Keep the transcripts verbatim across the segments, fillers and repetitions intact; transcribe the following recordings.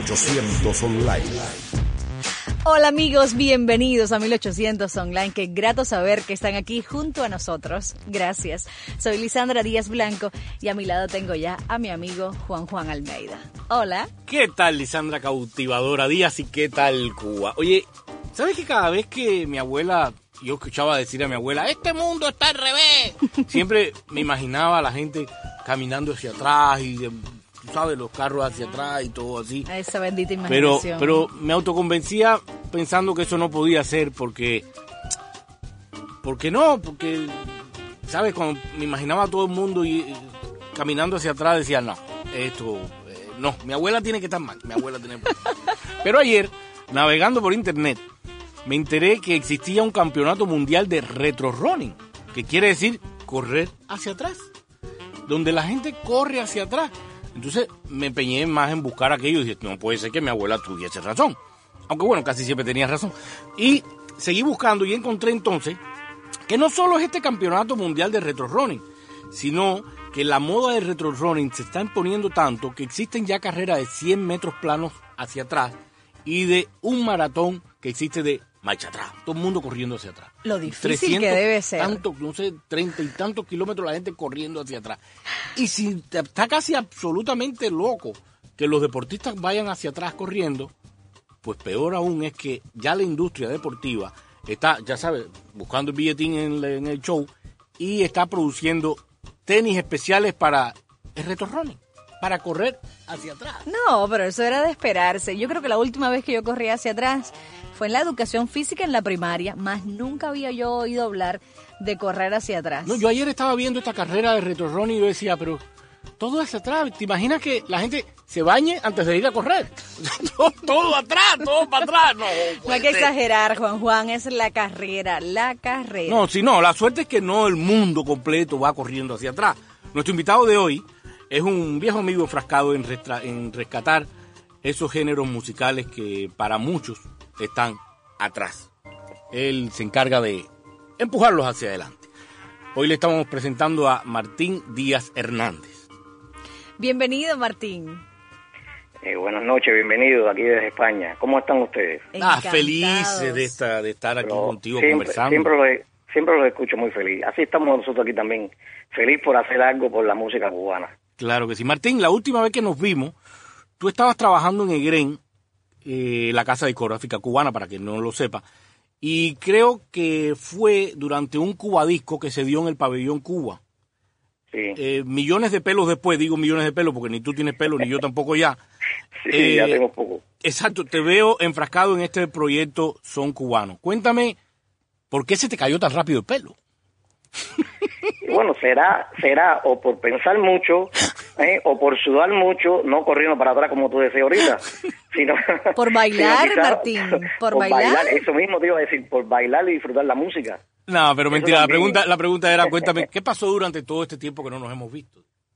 ochocientos Online. Hola amigos, bienvenidos a mil ochocientos Online. Qué grato saber que están aquí junto a nosotros. Gracias. Soy Lisandra Díaz Blanco y a mi lado tengo ya a mi amigo Juan Juan Almeida. Hola. ¿Qué tal, Lisandra Cautivadora Díaz, y qué tal Cuba? Oye, ¿sabes que cada vez que mi abuela, yo escuchaba decir a mi abuela, este mundo está al revés? Siempre me imaginaba a la gente caminando hacia atrás y, tú sabes, los carros hacia atrás y todo así. Esa bendita Pero, imaginación. pero me autoconvencía pensando que eso no podía ser porque... Porque no, porque, ¿sabes? Cuando me imaginaba a todo el mundo y, y caminando hacia atrás, decía, no, esto... eh, no, mi abuela tiene que estar mal, mi abuela tiene que estar mal. Pero ayer, navegando por internet, me enteré que existía un campeonato mundial de retro running, que quiere decir correr hacia atrás, donde la gente corre hacia atrás. Entonces me empeñé más en buscar aquello y dije, no puede ser que mi abuela tuviese razón. Aunque bueno, casi siempre tenía razón. Y seguí buscando y encontré entonces que no solo es este campeonato mundial de retro running, sino que la moda del retro running se está imponiendo tanto que existen ya carreras de cien metros planos hacia atrás y de un maratón que existe de marcha atrás. Todo el mundo corriendo hacia atrás. Lo difícil que debe ser. Tanto, no sé, treinta y tantos kilómetros la gente corriendo hacia atrás. Y si te- está casi absolutamente loco que los deportistas vayan hacia atrás corriendo, pues peor aún es que ya la industria deportiva está, ya sabes, buscando el billetín en, el- en el show y está produciendo tenis especiales para el retro running, para correr hacia atrás. No, pero eso era de esperarse. Yo creo que la última vez que yo corrí hacia atrás fue en la educación física en la primaria, más nunca había yo oído hablar de correr hacia atrás. No, yo ayer estaba viendo esta carrera de retro running y yo decía, pero todo hacia atrás. ¿Te imaginas que la gente se bañe antes de ir a correr? todo, todo atrás, todo para atrás. No, No hay que exagerar, Juan Juan, es la carrera, la carrera. No, si no, la suerte es que no el mundo completo va corriendo hacia atrás. Nuestro invitado de hoy es un viejo amigo enfrascado en, restra- en rescatar esos géneros musicales que para muchos están atrás. Él se encarga de empujarlos hacia adelante. Hoy le estamos presentando a Martín Díaz Hernández. Bienvenido, Martín. Eh, buenas noches, bienvenidos aquí desde España. ¿Cómo están ustedes? Ah, Encantados. felices de, esta, de estar aquí Pero contigo siempre, conversando. Siempre los, siempre los escucho muy feliz. Así estamos nosotros aquí también, feliz por hacer algo por la música cubana. Claro que sí. Martín, la última vez que nos vimos, tú estabas trabajando en EGREN, eh, la casa discográfica cubana, para quien no lo sepa, y creo que fue durante un Cubadisco que se dio en el pabellón Cuba. Sí, Eh, millones de pelos después, digo millones de pelos porque ni tú tienes pelo ni yo tampoco ya. sí, eh, ya tengo poco. Exacto, te veo enfrascado en este proyecto Son Cubano. Cuéntame, ¿por qué se te cayó tan rápido el pelo? Y bueno, será será o por pensar mucho, ¿eh? o por sudar mucho, no corriendo para atrás como tú decías ahorita, sino Por bailar, sino quizá Martín, por bailar. bailar. Eso mismo te iba a decir, por bailar y disfrutar la música. No, pero Eso mentira, la también. pregunta, la pregunta era, cuéntame, ¿qué pasó durante todo este tiempo que no nos hemos visto?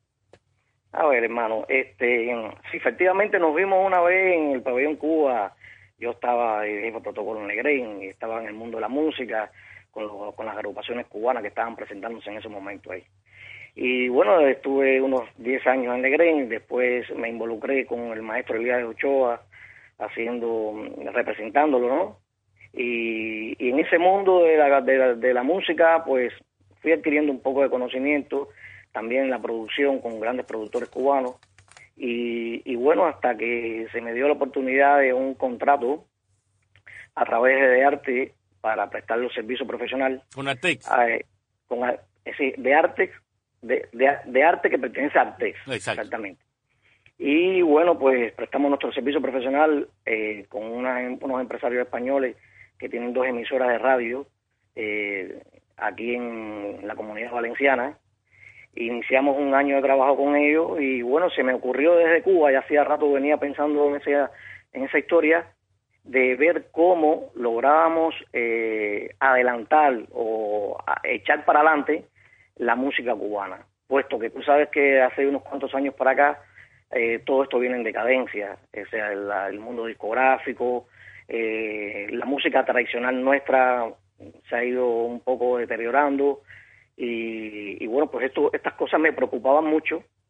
A ver, hermano, este, sí, efectivamente nos vimos una vez en el pabellón Cuba. Yo estaba dirigiendo protocolo en Negrén y estaba en el mundo de la música con, los- con las agrupaciones cubanas que estaban presentándose en ese momento ahí. Y bueno, estuve unos diez años en Negrén, después me involucré con el maestro Elías de Ochoa, haciendo, representándolo, ¿no? Y, y en ese mundo de la, de, la, de la música, pues fui adquiriendo un poco de conocimiento, también en la producción con grandes productores cubanos. Y, y bueno, hasta que se me dio la oportunidad de un contrato a través de arte para prestar los servicios profesional Con Artex. eh, con, es decir, de arte de, de, de arte que pertenece a Artex. Exacto. Exactamente. Y bueno, pues prestamos nuestro servicio profesional eh, con una, unos empresarios españoles que tienen dos emisoras de radio eh, aquí en la Comunidad Valenciana. Iniciamos un año de trabajo con ellos y bueno, se me ocurrió desde Cuba, ya hacía rato venía pensando en esa, en esa historia, de ver cómo lográbamos eh, adelantar o a- echar para adelante la música cubana, puesto que tú sabes que hace unos cuantos años para acá eh, todo esto viene en decadencia, o sea, el, el mundo discográfico, eh, la música tradicional nuestra se ha ido un poco deteriorando y, y bueno, pues esto, estas cosas me preocupaban mucho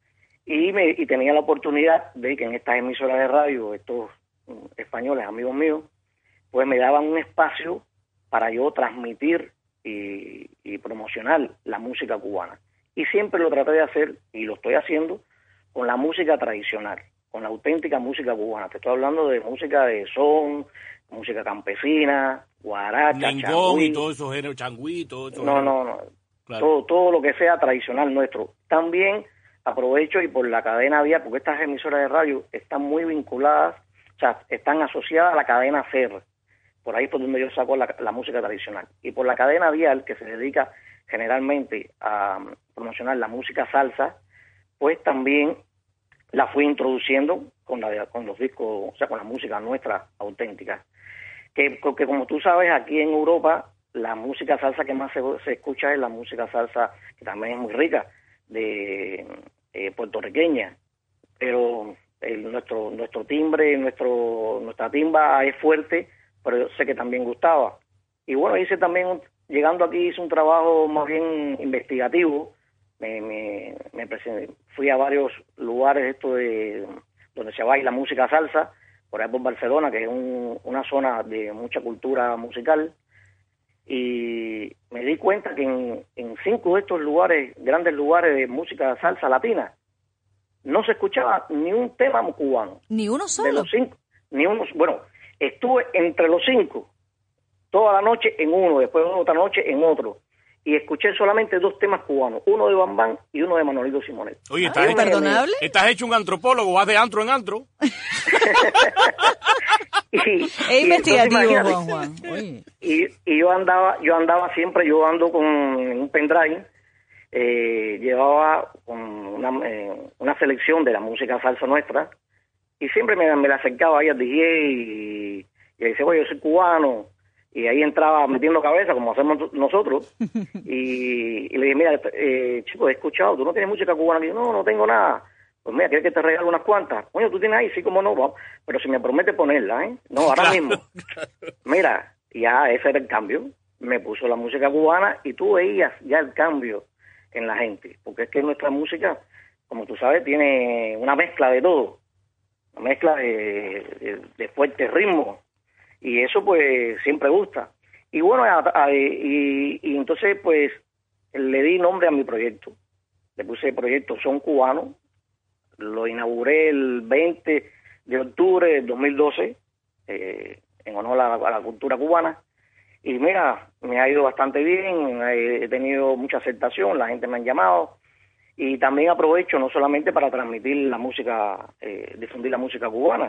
y, me, y tenía la oportunidad de que en estas emisoras de radio, estos españoles, amigos míos, pues me daban un espacio para yo transmitir y, y promocionar la música cubana. Y siempre lo traté de hacer, y lo estoy haciendo, con la música tradicional, con la auténtica música cubana. Te estoy hablando de música de son, música campesina, guaracha, Lingón y todo eso, género, changüí, todo eso. No, no, no. Claro. Todo, todo lo que sea tradicional nuestro. También aprovecho y por la cadena Vial, porque estas emisoras de radio están muy vinculadas, o sea, están asociadas a la cadena SER. Por ahí es por donde yo saco la, la música tradicional. Y por la cadena Vial, que se dedica generalmente a promocionar la música salsa, pues también la fui introduciendo con la con los discos, o sea, con la música nuestra auténtica. Que, que como tú sabes, aquí en Europa, la música salsa que más se, se escucha es la música salsa, que también es muy rica, de eh, puertorriqueña. Pero el, nuestro nuestro timbre, nuestro nuestra timba es fuerte, pero yo sé que también gustaba. Y bueno, hice también, un, llegando aquí, hice un trabajo más bien investigativo. Me, me, me presenté, fui a varios lugares esto de donde se baila música salsa, por ahí por Barcelona, que es un, una zona de mucha cultura musical, y me di cuenta que en, en cinco de estos lugares, grandes lugares de música salsa latina, no se escuchaba ni un tema cubano. ¿Ni uno solo? De los cinco, ni uno, bueno, estuve entre los cinco, toda la noche en uno, después otra noche en otro, y escuché solamente dos temas cubanos, uno de Bambán y uno de Manolito Simonet. Oye, ¿estás, ¿Imperdonable? ¿estás hecho un antropólogo? ¿Vas de antro en antro? y, es investigativo, Juan Juan. Oye. Y, y yo andaba, yo andaba siempre, yo ando con un pendrive, eh, llevaba con una, eh, una selección de la música salsa nuestra, y siempre me, me la acercaba ahí al D J y, y le decía, oye, yo soy cubano. Y ahí entraba metiendo cabeza, como hacemos nosotros, y, y le dije, mira, eh, chico, he escuchado, ¿tú no tienes música cubana? Y yo, no, no tengo nada. Pues mira, ¿quieres que te regale unas cuantas? Coño, ¿tú tienes ahí? Sí, como no, va. Pero si me promete ponerla, ¿eh? No, ahora mismo. Mira, ya ese era el cambio. Me puso la música cubana y tú veías ya el cambio en la gente. Porque es que nuestra música, como tú sabes, tiene una mezcla de todo. Una mezcla de, de, de fuerte ritmo. Y eso pues siempre gusta. Y bueno, a, a, y, y entonces pues le di nombre a mi proyecto. Le puse el proyecto Son Cubano. Lo inauguré el veinte de octubre del dos mil doce, eh, en honor a la, a la cultura cubana. Y mira, me ha ido bastante bien, he tenido mucha aceptación, la gente me ha llamado. Y también aprovecho no solamente para transmitir la música, eh, difundir la música cubana,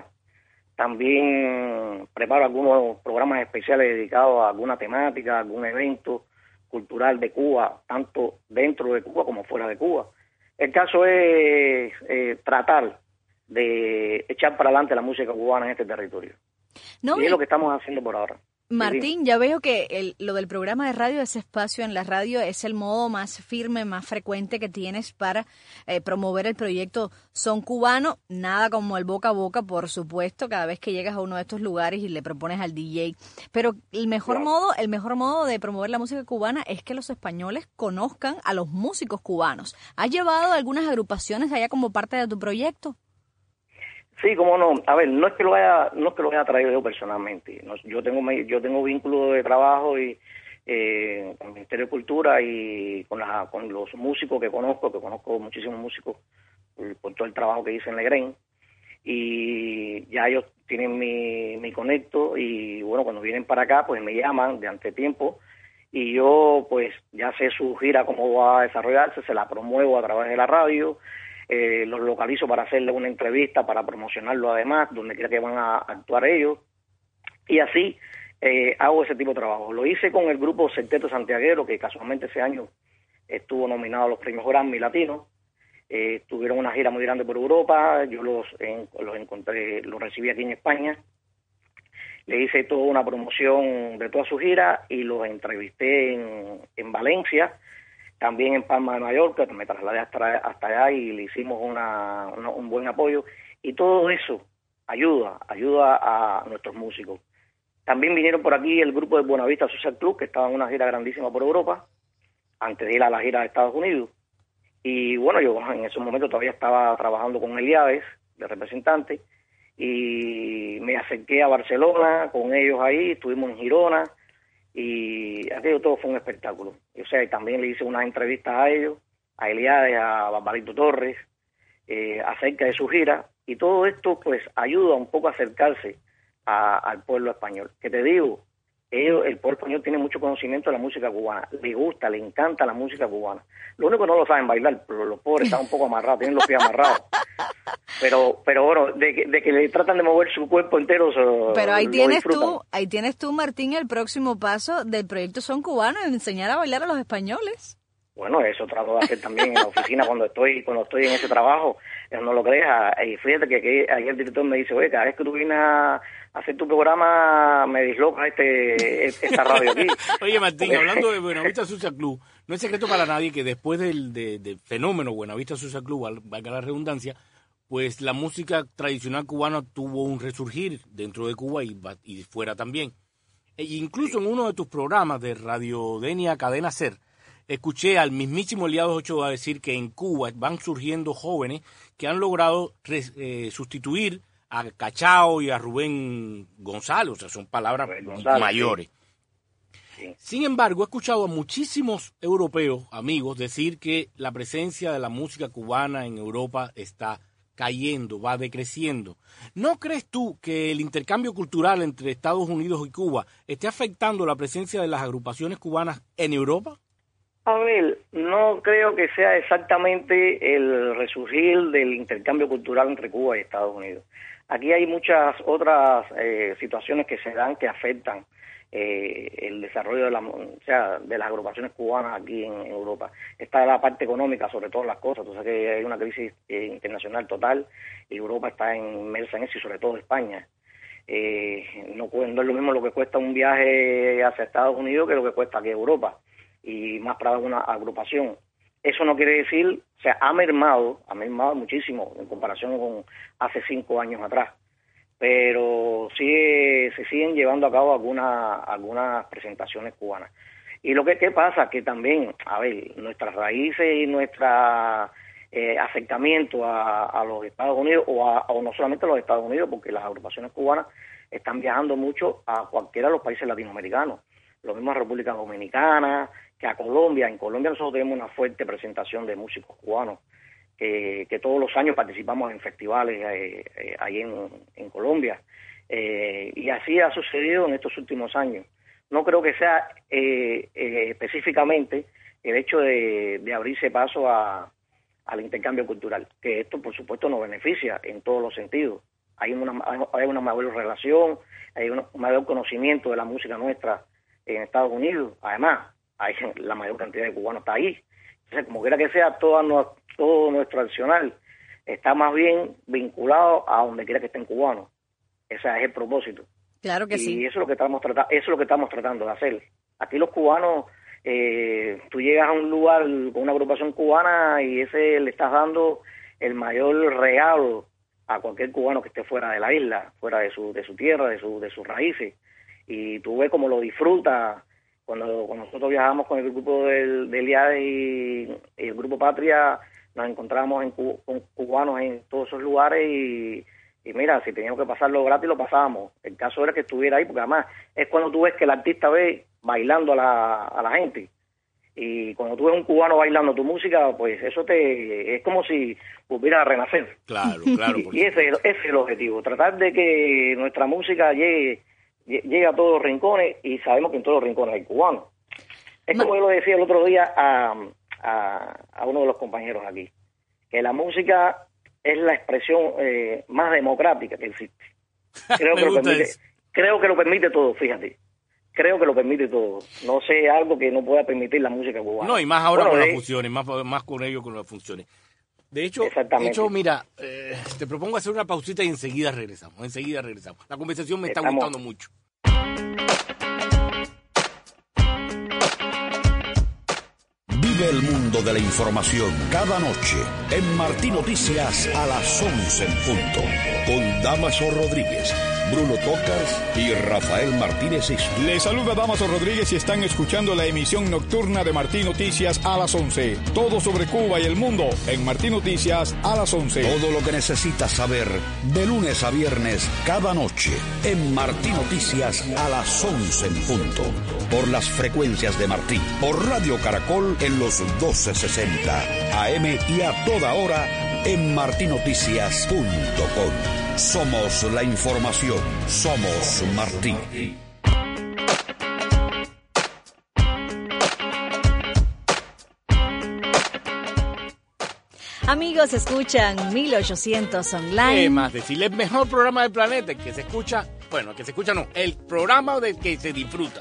también preparo algunos programas especiales dedicados a alguna temática, algún evento cultural de Cuba, tanto dentro de Cuba como fuera de Cuba. El caso es eh, tratar de echar para adelante la música cubana en este territorio. No, y es lo que estamos haciendo por ahora. Martín, ya veo que el, lo del programa de radio, ese espacio en la radio, es el modo más firme, más frecuente que tienes para eh, promover el proyecto Son Cubano. Nada como el boca a boca, por supuesto, cada vez que llegas a uno de estos lugares y le propones al D J. Pero el mejor Claro. modo, el mejor modo de promover la música cubana es que los españoles conozcan a los músicos cubanos. ¿Has llevado algunas agrupaciones allá como parte de tu proyecto? Sí, cómo no. A ver, no es que lo haya, no es que lo haya traído yo personalmente. No, yo tengo yo tengo vínculo de trabajo y eh, con el Ministerio de Cultura y con la, con los músicos que conozco, que conozco muchísimos músicos por, por todo el trabajo que hice en Legrén. Y ya ellos tienen mi, mi conecto y bueno, cuando vienen para acá pues me llaman de antetiempo y yo pues ya sé su gira cómo va a desarrollarse, se la promuevo a través de la radio. Eh, los localizo para hacerle una entrevista, para promocionarlo además, donde quiera que van a actuar ellos, y así eh, hago ese tipo de trabajo. Lo hice con el grupo Septeto Santiaguero, que casualmente ese año estuvo nominado a los premios Grammy Latinos. Eh, tuvieron una gira muy grande por Europa, yo los, en, los encontré, los recibí aquí en España, le hice toda una promoción de toda su gira y los entrevisté en, en Valencia, también en Palma de Mallorca, me trasladé hasta, hasta allá y le hicimos una, una, un buen apoyo. Y todo eso ayuda, ayuda a nuestros músicos. También vinieron por aquí el grupo de Buenavista Social Club, que estaba en una gira grandísima por Europa, antes de ir a la gira de Estados Unidos. Y bueno, yo en ese momento todavía estaba trabajando con Eliades, de representante, y me acerqué a Barcelona con ellos ahí, estuvimos en Girona, y aquello todo fue un espectáculo. O sea, y también le hice unas entrevistas a ellos, a Eliades, a Barbarito Torres, eh, acerca de su gira, y todo esto pues ayuda un poco a acercarse a, al pueblo español. Que te digo, ellos, el pueblo español tiene mucho conocimiento de la música cubana, le gusta, le encanta la música cubana. Lo único que no lo saben bailar, pero los pobres están un poco amarrados, tienen los pies amarrados. Pero, pero bueno, de que, de que le tratan de mover su cuerpo entero. So, pero ahí tienes tú, ahí tienes tú, Martín, el próximo paso del proyecto Son Cubanos, enseñar a bailar a los españoles. Bueno, eso trato de hacer también en la oficina cuando estoy cuando estoy en ese trabajo. No lo creas. Y fíjate que, que ayer el director me dice, oye, cada vez que tú vienes a hacer tu programa, me disloca este, esta radio aquí. Oye, Martín, hablando de Buenavista Social Club, no es secreto para nadie que después del de, de fenómeno Buenavista Social Club, valga la redundancia, pues la música tradicional cubana tuvo un resurgir dentro de Cuba y, y fuera también. E incluso en uno de tus programas de Radio Denia Cadena Ser, escuché al mismísimo Eliades Ochoa decir que en Cuba van surgiendo jóvenes que han logrado eh, sustituir a Cachao y a Rubén González, o sea, son palabras González, mayores. Sí. Sí. Sin embargo, he escuchado a muchísimos europeos, amigos, decir que la presencia de la música cubana en Europa está cayendo, va decreciendo. ¿No crees tú que el intercambio cultural entre Estados Unidos y Cuba esté afectando la presencia de las agrupaciones cubanas en Europa? A ver, no creo que sea exactamente el resurgir del intercambio cultural entre Cuba y Estados Unidos. Aquí hay muchas otras eh, situaciones que se dan que afectan eh, el desarrollo de, la, o sea, de las agrupaciones cubanas aquí en, en Europa. Está la parte económica, sobre todas las cosas. Tú sabes que hay una crisis eh, internacional total y Europa está inmersa en eso, y sobre todo España. Eh, no, no es lo mismo lo que cuesta un viaje hacia Estados Unidos que lo que cuesta aquí Europa, y más para una agrupación. Eso no quiere decir, o sea, ha mermado, ha mermado muchísimo en comparación con hace cinco años atrás, pero sí se siguen llevando a cabo algunas algunas presentaciones cubanas. Y lo que ¿qué pasa? Que también, a ver, nuestras raíces y nuestro eh, acercamiento a, a los Estados Unidos, o, a, o no solamente a los Estados Unidos, porque las agrupaciones cubanas están viajando mucho a cualquiera de los países latinoamericanos, lo mismo a República Dominicana, que a Colombia. En Colombia nosotros tenemos una fuerte presentación de músicos cubanos, que, que todos los años participamos en festivales eh, eh, ahí en, en Colombia, eh, y así ha sucedido en estos últimos años. No creo que sea eh, eh, específicamente el hecho de, de abrirse paso a, al intercambio cultural, que esto por supuesto nos beneficia en todos los sentidos. Hay una, hay una mayor relación, hay un mayor conocimiento de la música nuestra en Estados Unidos. Además, hay la mayor cantidad de cubanos está ahí. Entonces, como quiera que sea, todo, no, todo nuestro accionar está más bien vinculado a donde quiera que estén cubanos. Ese es el propósito. Claro que y sí. Y eso es lo que estamos tratando, eso es lo que estamos tratando de hacer. Aquí los cubanos, eh, tú llegas a un lugar con una agrupación cubana y ese le estás dando el mayor regalo a cualquier cubano que esté fuera de la isla, fuera de su de su tierra, de su de sus raíces. Y tú ves cómo lo disfruta. Cuando, cuando nosotros viajamos con el grupo del, del Eliades y, y el grupo Patria, nos encontramos en, con cubanos en todos esos lugares y, y mira, si teníamos que pasarlo gratis, lo pasábamos. El caso era que estuviera ahí, porque además es cuando tú ves que el artista ve bailando a la, a la gente. Y cuando tú ves un cubano bailando tu música, pues eso te es como si volviera a renacer. Claro, claro. Y, y ese, ese es el objetivo, tratar de que nuestra música llegue llega a todos los rincones, y sabemos que en todos los rincones hay cubanos. Es como yo lo decía el otro día a, a, a uno de los compañeros aquí, que la música es la expresión eh, más democrática que existe. Creo que, lo permite, creo que lo permite todo, fíjate. Creo que lo permite todo. No sé algo que no pueda permitir la música cubana. No, y más ahora bueno, con de... las funciones, más, más con ellos con las funciones. De hecho, de hecho, mira, eh, te propongo hacer una pausita y enseguida regresamos, enseguida regresamos. La conversación me está Estamos... gustando mucho. Vive el mundo de la información cada noche en Martí Noticias a las once en punto. Con Damaso Rodríguez, Bruno Tocars y Rafael Martínez Isla. Les saluda Damaso Rodríguez y están escuchando la emisión nocturna de Martí Noticias a las once. Todo sobre Cuba y el mundo en Martí Noticias a las once. Todo lo que necesitas saber de lunes a viernes cada noche en Martí Noticias a las once en punto. Por las frecuencias de Martí, por Radio Caracol en los doce sesenta A M y a toda hora en martí noticias punto com. Somos la información, somos Martí. Amigos, escuchan mil ochocientos Online. ¿Qué más decirle? El mejor programa del planeta, el que se escucha, bueno, el que se escucha no, el programa del que se disfruta.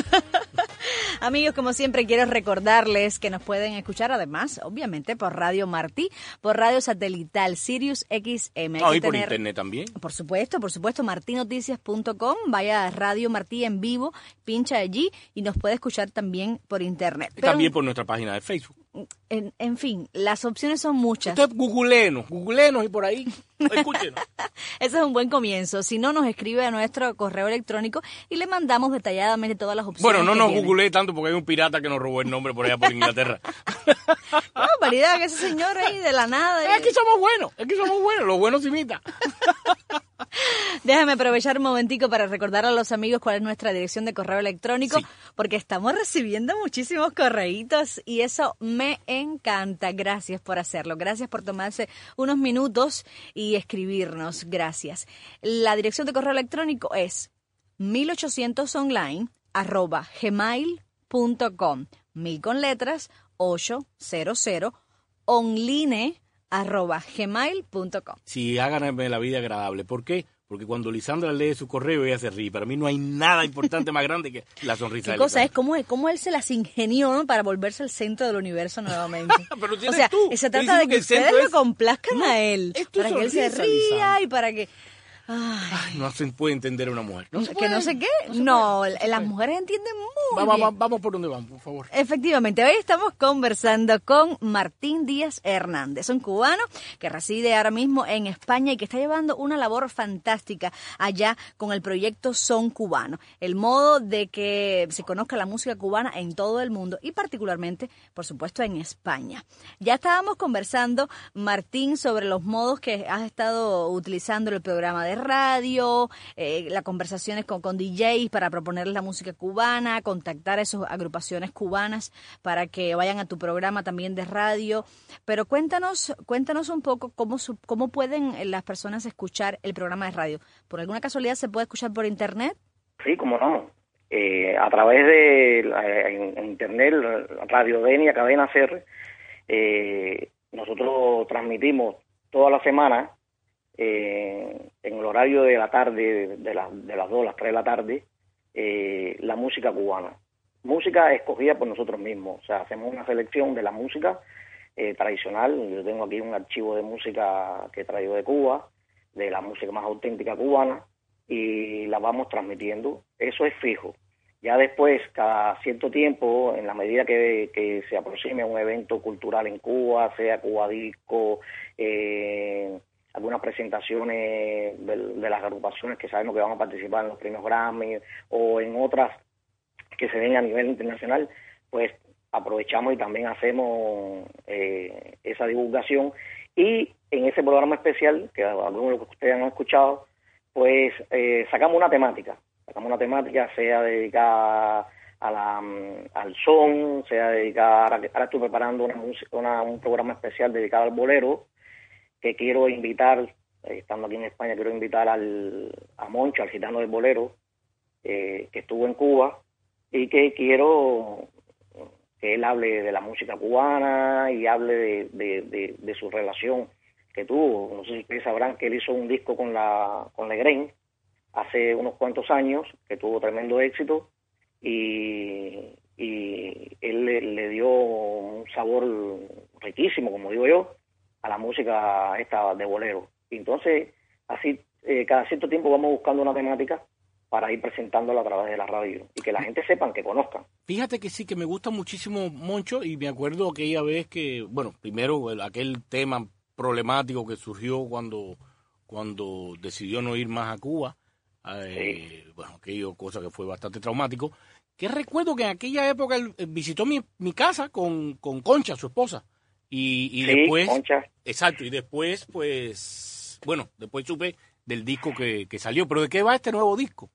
Amigos, como siempre quiero recordarles que nos pueden escuchar además, obviamente, por Radio Martí, por radio satelital Sirius X M. No, y por tener, internet también. Por supuesto, por supuesto, martí noticias punto com, vaya a Radio Martí en vivo, pincha allí y nos puede escuchar también por internet. Pero, también por nuestra página de Facebook. En, en fin, las opciones son muchas. Usted googleenos, googlenos y por ahí, escúchenos. Ese es un buen comienzo. Si no, nos escribe a nuestro correo electrónico y le mandamos detalladamente todas las opciones. Bueno, no que nos tiene. googlee tanto porque hay un pirata que nos robó el nombre por allá por Inglaterra. No, paridad, que ese señor ahí de la nada. Es que somos buenos, es que somos buenos, los buenos se imitan. Déjame aprovechar un momentico para recordar a los amigos cuál es nuestra dirección de correo electrónico, sí, porque estamos recibiendo muchísimos correitos y eso me encanta. Gracias por hacerlo, gracias por tomarse unos minutos y escribirnos, gracias. La dirección de correo electrónico es mil ochocientos online arroba gmail punto com, mil con letras, ochocientos online arroba gmail punto com. Sí, háganme la vida agradable. ¿Por qué? Porque cuando Lisandra lee su correo, ella se ríe. Para mí no hay nada importante más grande que la sonrisa de ¿Qué cosa Lisandra. es? ¿Cómo, cómo él se las ingenió, ¿no?, para volverse el centro del universo nuevamente? Pero o sea, tú. se trata de que, que ustedes lo complazcan no, a él. Para que él se ría Lisandra. Y para que... Ay. Ay, no se puede entender a una mujer. No se ¿Que no sé qué? No, no puede, no las puede. Mujeres entienden muy va, va, bien. Va, vamos por donde vamos, por favor. Efectivamente, hoy estamos conversando con Martín Díaz Hernández, un cubano que reside ahora mismo en España y que está llevando una labor fantástica allá con el proyecto Son Cubano. El modo de que se conozca la música cubana en todo el mundo y particularmente, por supuesto, en España. Ya estábamos conversando, Martín, sobre los modos que has estado utilizando en el programa de radio, eh, las conversaciones con, con D Js para proponerles la música cubana, contactar a esas agrupaciones cubanas para que vayan a tu programa también de radio. Pero cuéntanos, cuéntanos un poco cómo, cómo pueden las personas escuchar el programa de radio. ¿Por alguna casualidad se puede escuchar por internet? Sí, cómo no. Eh, a través de la, en, en internet, Radio Denia, Cadena Ser, eh, nosotros transmitimos toda la semana Eh, en el horario de la tarde, de, la, de las dos a las tres de la tarde, eh, la música cubana. Música escogida por nosotros mismos. O sea, hacemos una selección de la música eh, tradicional. Yo tengo aquí un archivo de música que he traído de Cuba, de la música más auténtica cubana, y la vamos transmitiendo. Eso es fijo. Ya después, cada cierto tiempo, en la medida que, que se aproxime un evento cultural en Cuba, sea Cuba Disco, eh, algunas presentaciones de, de las agrupaciones que sabemos que van a participar en los premios Grammy o en otras que se den a nivel internacional, pues aprovechamos y también hacemos eh, esa divulgación. Y en ese programa especial, que algunos de los que ustedes han escuchado, pues eh, sacamos una temática, sacamos una temática, sea dedicada a la, al son, sea dedicada, ahora, ahora estoy preparando una, una, un programa especial dedicado al bolero, que quiero invitar, eh, estando aquí en España, quiero invitar al, a Moncho, al gitano del bolero, eh, que estuvo en Cuba, y que quiero que él hable de la música cubana y hable de, de, de, de su relación que tuvo. No sé si ustedes sabrán que él hizo un disco con la con Legren hace unos cuantos años, que tuvo tremendo éxito, y, y él le, le dio un sabor riquísimo, como digo yo, a la música esta de bolero. Y entonces, así, eh, cada cierto tiempo vamos buscando una temática para ir presentándolo a través de la radio y que la gente sepan, que conozcan. Fíjate que sí, que me gusta muchísimo Moncho, y me acuerdo aquella vez que, bueno, primero el, aquel tema problemático que surgió cuando, cuando decidió no ir más a Cuba, eh, sí. Bueno, aquello, cosa que fue bastante traumático, que recuerdo que en aquella época él visitó mi, mi casa con, con Concha, su esposa, y, y sí, después, Concha. Exacto, y después, pues, bueno, después supe del disco que, que salió, pero ¿de qué va este nuevo disco?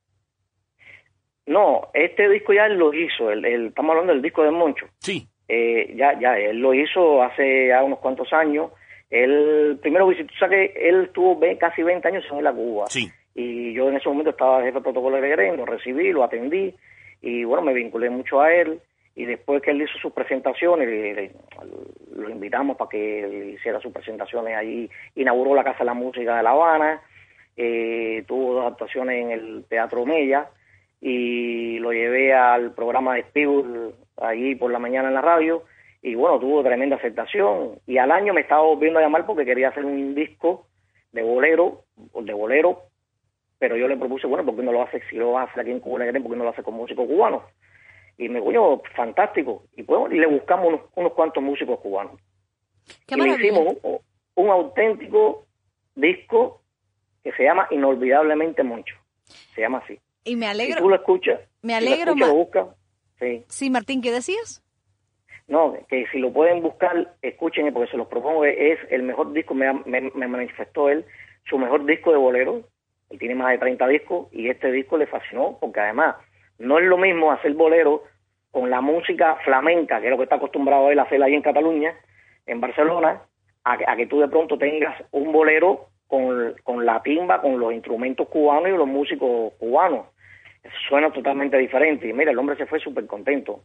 No, este disco ya él lo hizo, el, el, estamos hablando del disco de Moncho. Sí. Eh, ya, ya, él lo hizo hace ya unos cuantos años. Él primero visitó, o sea que él estuvo casi veinte años en la Cuba. Sí. Y yo en ese momento estaba jefe de protocolo de Negrén, lo recibí, lo atendí, y bueno, me vinculé mucho a él. Y después que él hizo sus presentaciones, le, le, lo invitamos para que él hiciera sus presentaciones allí. Inauguró la Casa de la Música de La Habana, eh, tuvo dos actuaciones en el Teatro Mella, y lo llevé al programa de Spiegel allí por la mañana en la radio, y bueno, tuvo tremenda aceptación, y al año me estaba volviendo a llamar porque quería hacer un disco de bolero, de bolero, pero yo le propuse, bueno, ¿por qué no lo hace, si lo va a hacer aquí en Cuba, ¿por qué no lo hace con músicos cubanos? Y me dijo, fantástico, y pues y le buscamos unos, unos cuantos músicos cubanos. Qué y le hicimos un, un auténtico disco que se llama Inolvidablemente Moncho, se llama así. Y me alegro. Si tú lo escuchas, me alegro, si lo, escuchas, lo buscas, sí. Sí, Martín, ¿qué decías? No, que si lo pueden buscar, escuchen, porque se los propongo, es el mejor disco, me, me, me manifestó él, su mejor disco de bolero. Él tiene más de treinta discos y este disco le fascinó, porque además no es lo mismo hacer bolero con la música flamenca, que es lo que está acostumbrado él a hacer ahí en Cataluña, en Barcelona, a que, a que tú de pronto tengas un bolero con, con la timba, con los instrumentos cubanos y los músicos cubanos. Suena totalmente diferente. Y mira, el hombre se fue súper contento.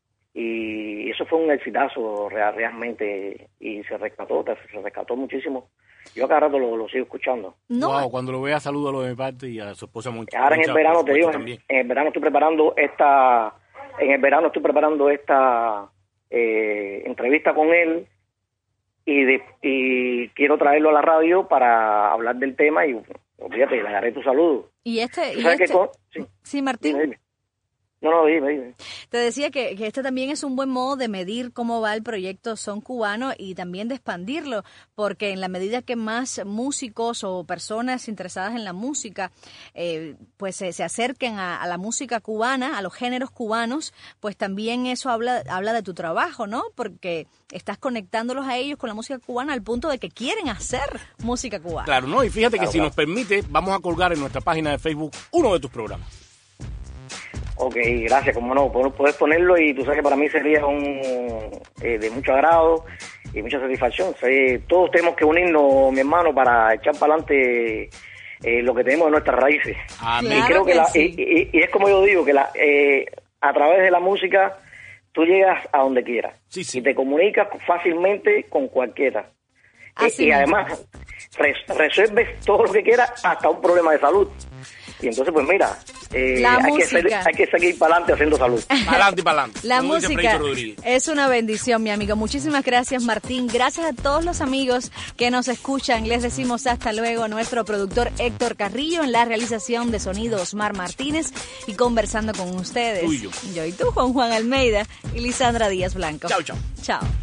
Y eso fue un exitazo real, realmente, y se rescató, se rescató muchísimo. Yo a cada rato lo, lo sigo escuchando. No. Wow, cuando lo vea, salúdalo de mi parte y a su esposa mucho. Ahora en el verano, te digo, en, en el verano estoy preparando esta, en el verano estoy preparando esta eh, entrevista con él, y, de, y quiero traerlo a la radio para hablar del tema, y fíjate, le daré tu saludo. Y este, y este... Con... Sí, sí, Martín. Dime, dime. No, no, dime, dime. Te decía que, que este también es un buen modo de medir cómo va el proyecto Son Cubano y también de expandirlo, porque en la medida que más músicos o personas interesadas en la música eh, pues se, se acerquen a, a la música cubana, a los géneros cubanos, pues también eso habla, habla de tu trabajo, ¿no? Porque estás conectándolos a ellos con la música cubana al punto de que quieren hacer música cubana. Claro, ¿no? Y fíjate claro, que si claro. nos permite, vamos a colgar en nuestra página de Facebook uno de tus programas. Ok, gracias, como no, puedes ponerlo, y tú sabes que para mí sería un eh, de mucho agrado y mucha satisfacción. Sí, todos tenemos que unirnos, mi hermano, para echar para adelante eh, lo que tenemos de nuestras raíces. Amén. Y creo que, que la, sí. y, y, y es como yo digo, que la, eh, a través de la música tú llegas a donde quieras, Sí, sí. y te comunicas fácilmente con cualquiera. Así y, y mismo. además res, resuelves todo lo que quieras, hasta un problema de salud. Y entonces, pues mira, eh, La hay, que música. ser, hay que seguir para adelante haciendo salud. Para adelante y para adelante. La como dice música Freddy Rodríguez. es una bendición, mi amigo. Muchísimas gracias, Martín. Gracias a todos los amigos que nos escuchan. Les decimos hasta luego. Nuestro productor Héctor Carrillo en la realización de sonido, Osmar Martínez, y conversando con ustedes. Tú y yo. Yo y tú, Juan Juan Almeida y Lisandra Díaz Blanco. Chao, chao. Chao.